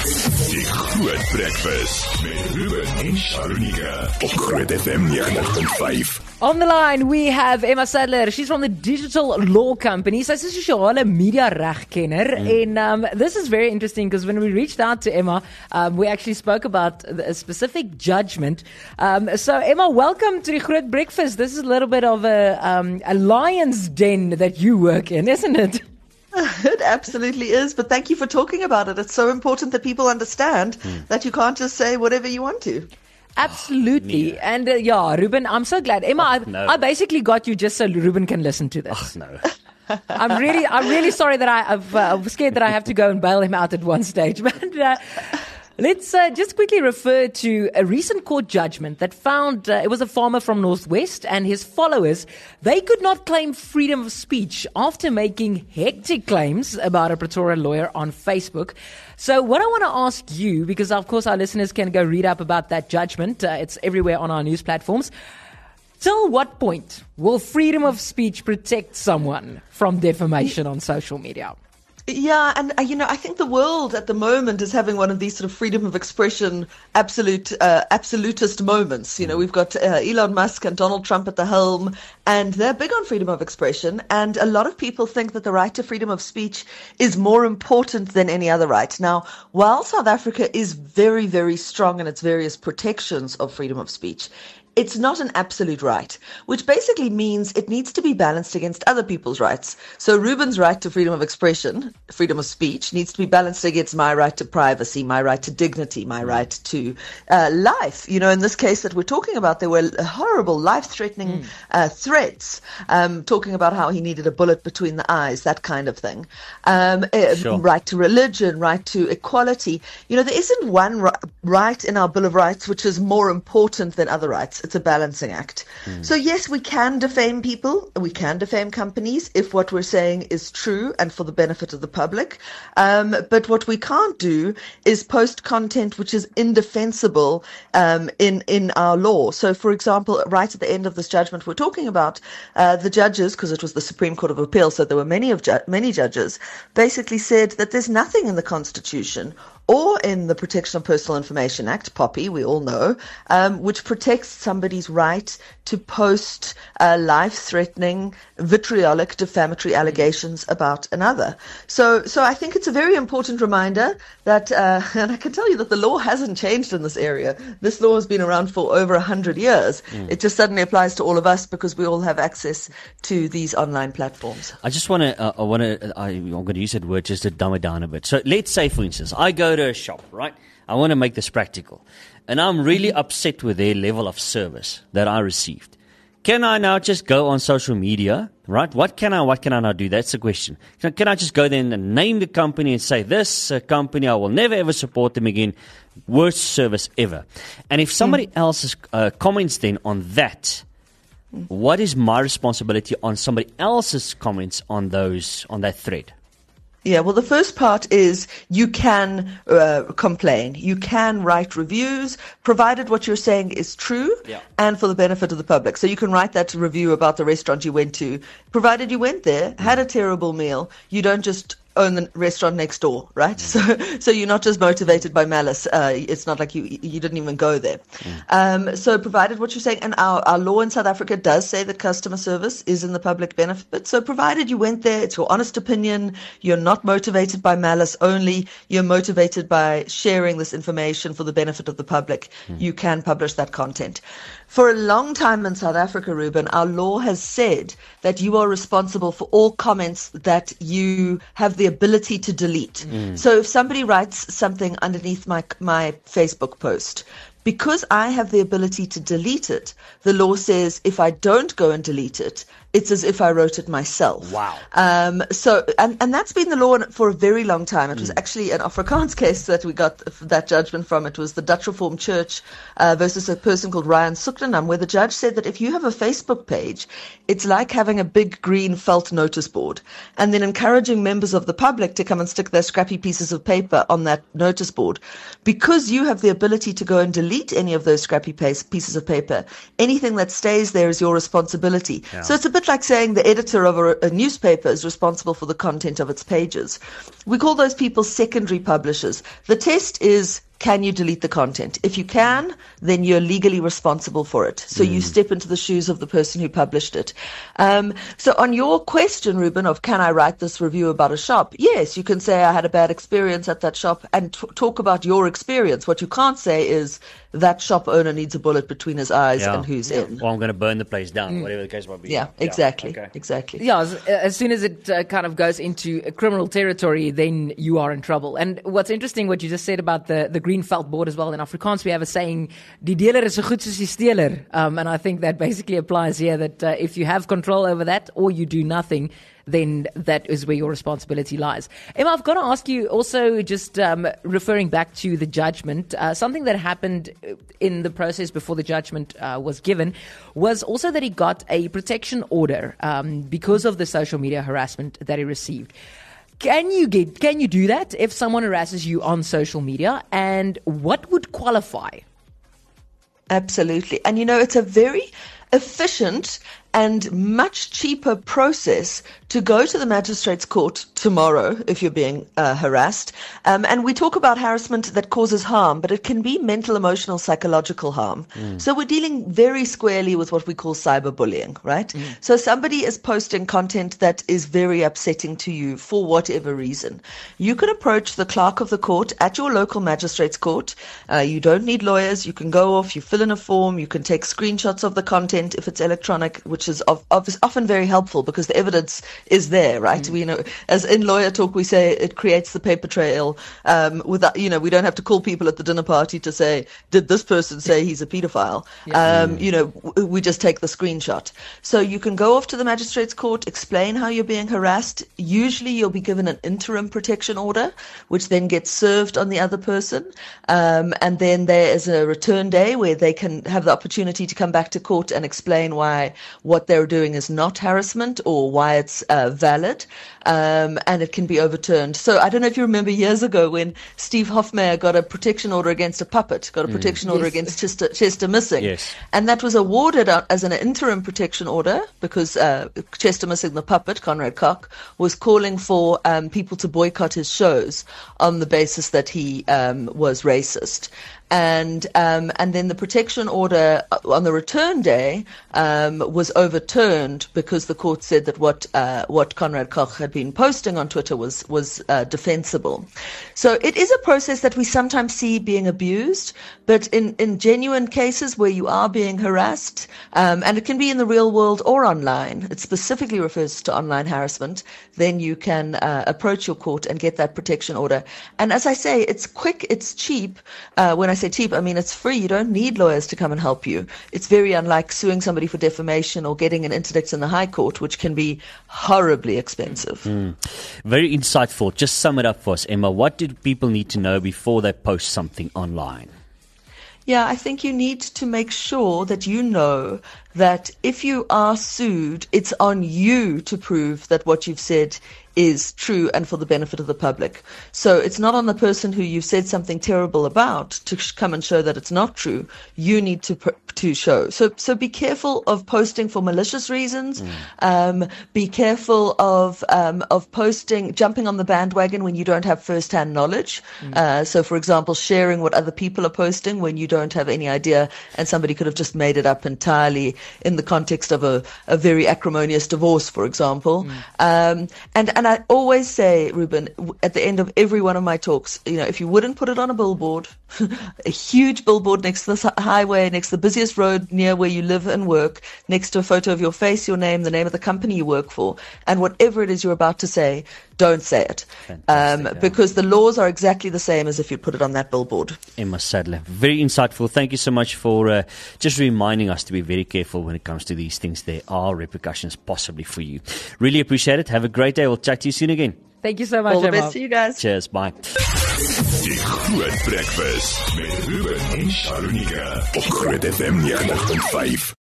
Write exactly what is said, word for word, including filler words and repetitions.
Die Groot Breakfast met Ruben en Sharonika op Groot F M ninety point five. On the line, we have Emma Sadler. She's from the Digital Law Company. Sy is 'n sosiale media regkenner. Mm. And um, this is very interesting because when we reached out to Emma, um, we actually spoke about a specific judgment. Um, so, Emma, welcome to the Groot Breakfast. This is a little bit of a, um, a lion's den that you work in, isn't it? It absolutely is, but thank you for talking about it. It's so important that people understand mm. that you can't just say whatever you want to. Absolutely. Oh, and uh, yeah, Ruben, I'm so glad. Emma, oh, no. I, I basically got you just so Ruben can listen to this. Oh, no. I'm really, I'm really sorry that I, I've, uh, I'm scared that I have to go and bail him out at one stage. But uh, let's uh, just quickly refer to a recent court judgment that found uh, it was a farmer from Northwest and his followers. They could not claim freedom of speech after making hectic claims about a Pretoria lawyer on Facebook. So what I want to ask you, because of course our listeners can go read up about that judgment. Uh, it's everywhere on our news platforms. Till what point will freedom of speech protect someone from defamation on social media? Yeah, and uh, you know, I think the world at the moment is having one of these sort of freedom of expression absolute uh, absolutist moments. You know, we've got uh, Elon Musk and Donald Trump at the helm, and they're big on freedom of expression. And a lot of people think that the right to freedom of speech is more important than any other right. Now, while South Africa is very, very strong in its various protections of freedom of speech, it's not an absolute right, which basically means it needs to be balanced against other people's rights. So Ruben's right to freedom of expression, freedom of speech, needs to be balanced against my right to privacy, my right to dignity, my right to uh, life. You know, in this case that we're talking about, there were horrible, life-threatening mm. uh, threats, um, talking about how he needed a bullet between the eyes, that kind of thing. Um, sure. Right to religion, right to equality. You know, there isn't one ri- right in our Bill of Rights which is more important than other rights. It's a balancing act. Mm. So yes, we can defame people. We can defame companies if what we're saying is true and for the benefit of the public. Um, but what we can't do is post content which is indefensible um, in, in our law. So for example, right at the end of this judgment we're talking about, uh, the judges, because it was the Supreme Court of Appeal, so there were many of ju- many judges, basically said that there's nothing in the Constitution or in the Protection of Personal Information Act, POPI, we all know, um, which protects somebody's right to post uh, life-threatening, vitriolic, defamatory allegations about another. So, so I think it's a very important reminder that, uh, and I can tell you that the law hasn't changed in this area. This law has been around for over a hundred years. Mm. It just suddenly applies to all of us because we all have access to these online platforms. I just want to, uh, I want to, I'm going to use that word just to dumb it down a bit. So let's say, for instance, I go to a shop, right? I want to make this practical. And I'm really upset with their level of service that I received. Can I now just go on social media, right? What can I, what can I now do? That's the question. Can, can I just go there and name the company and say, this uh, company, I will never ever support them again. Worst service ever. And if somebody mm. else uh, comments then on that, mm. what is my responsibility on somebody else's comments on those, on that thread? Yeah, well, the first part is you can uh, complain. You can write reviews, provided what you're saying is true yeah. and for the benefit of the public. So you can write that review about the restaurant you went to, provided you went there, mm. had a terrible meal. You don't just own the restaurant next door, right? Mm. So, so you're not just motivated by malice. Uh, it's not like you you didn't even go there. Mm. Um, so, provided what you're saying, and our, our law in South Africa does say that customer service is in the public benefit. So, provided you went there, it's your honest opinion. You're not motivated by malice only. You're motivated by sharing this information for the benefit of the public. Mm. You can publish that content. For a long time in South Africa, Ruben, our law has said that you are responsible for all comments that you have the ability to delete. Mm. So if somebody writes something underneath my my Facebook post, because I have the ability to delete it, the law says if I don't go and delete it, it's as if I wrote it myself. Wow. Um, so, and, and that's been the law for a very long time. It was mm. actually an Afrikaans case that we got that judgment from. It was the Dutch Reformed Church uh, versus a person called Ryan Suklenam, where the judge said that if you have a Facebook page, it's like having a big green felt notice board and then encouraging members of the public to come and stick their scrappy pieces of paper on that notice board. Because you have the ability to go and delete delete any of those scrappy pieces of paper, anything that stays there is your responsibility. Yeah. So it's a bit like saying the editor of a, a newspaper is responsible for the content of its pages. We call those people secondary publishers. The test is, can you delete the content? If you can, then you're legally responsible for it. So mm. you step into the shoes of the person who published it. Um, so on your question, Ruben, of can I write this review about a shop? Yes, you can say I had a bad experience at that shop and t- talk about your experience. What you can't say is that shop owner needs a bullet between his eyes yeah. and who's yeah. in. Or I'm going to burn the place down, mm. whatever the case might be. Yeah, yeah. exactly. Okay. Exactly. Yeah, as, as soon as it uh, kind of goes into criminal territory, then you are in trouble. And what's interesting, what you just said about the, the green felt board as well. In Afrikaans, we have a saying, die dealer is so goed soos die stealer. Um, and I think that basically applies here, that uh, if you have control over that or you do nothing, then that is where your responsibility lies. Emma, I've got to ask you also, just um, referring back to the judgment, uh, something that happened in the process before the judgment uh, was given was also that he got a protection order um, because of the social media harassment that he received. Can you get, can you do that if someone harasses you on social media? And what would qualify? Absolutely. And you know, it's a very efficient and much cheaper process to go to the magistrate's court tomorrow if you're being uh, harassed. Um, and we talk about harassment that causes harm, but it can be mental, emotional, psychological harm. Mm. So we're dealing very squarely with what we call cyberbullying, right? Mm. So somebody is posting content that is very upsetting to you for whatever reason. You can approach the clerk of the court at your local magistrate's court. Uh, you don't need lawyers. You can go off, you fill in a form, you can take screenshots of the content if it's electronic, which is of, of, often very helpful because the evidence is there, right? Mm. We know, as in lawyer talk, we say it creates the paper trail. Um, without, you know, we don't have to call people at the dinner party to say, did this person say he's a pedophile? Yeah. Um, mm. You know, w- we just take the screenshot. So you can go off to the magistrate's court, explain how you're being harassed. Usually you'll be given an interim protection order, which then gets served on the other person. Um, and then there is a return day where they can have the opportunity to come back to court and explain why what they're doing is not harassment or why it's uh, valid, um, and it can be overturned. So I don't know if you remember years ago when Steve Hofmeyr got a protection order against a puppet, got a protection mm. order yes. against Chester, Chester Missing, yes. and that was awarded as an interim protection order because uh, Chester Missing, the puppet, Conrad Koch, was calling for um, people to boycott his shows on the basis that he um, was racist. And um, and then the protection order on the return day um, was overturned because the court said that what uh, what Conrad Koch had been posting on Twitter was was uh, defensible. So it is a process that we sometimes see being abused, but in, in genuine cases where you are being harassed, um, and it can be in the real world or online, it specifically refers to online harassment, then you can uh, approach your court and get that protection order. And as I say, it's quick, it's cheap. Uh, when I say cheap, I mean it's free. You don't need lawyers to come and help you. It's very unlike suing somebody for defamation or getting an interdict in the High Court, which can be horribly expensive. Mm. Very insightful. Just sum it up for us, Emma. What do people need to know before they post something online? Yeah, I think you need to make sure that you know that if you are sued, it's on you to prove that what you've said is true and for the benefit of the public. So it's not on the person who you've said something terrible about to sh- come and show that it's not true. You need to pr- to show. So so be careful of posting for malicious reasons. Mm. Um, be careful of um, of posting, jumping on the bandwagon when you don't have first-hand knowledge. Mm. Uh, so, for example, sharing what other people are posting when you don't have any idea, and somebody could have just made it up entirely in the context of a, a very acrimonious divorce, for example. Mm. Um, and and I always say, Ruben, at the end of every one of my talks, you know, if you wouldn't put it on a billboard, a huge billboard next to the highway, next to the busiest road near where you live and work, next to a photo of your face, your name, the name of the company you work for, and whatever it is you're about to say, don't say it. Um, yeah. Because the laws are exactly the same as if you put it on that billboard. Emma Sadler, very insightful. Thank you so much for uh, just reminding us to be very careful when it comes to these things. There are repercussions possibly for you. Really appreciate it. Have a great day. We'll chat to you soon again. Thank you so much, All the Emma. best to you guys. Cheers. Bye. Die Groot Breakfast met Ruben en Sharunika op Groot F M ninety point five.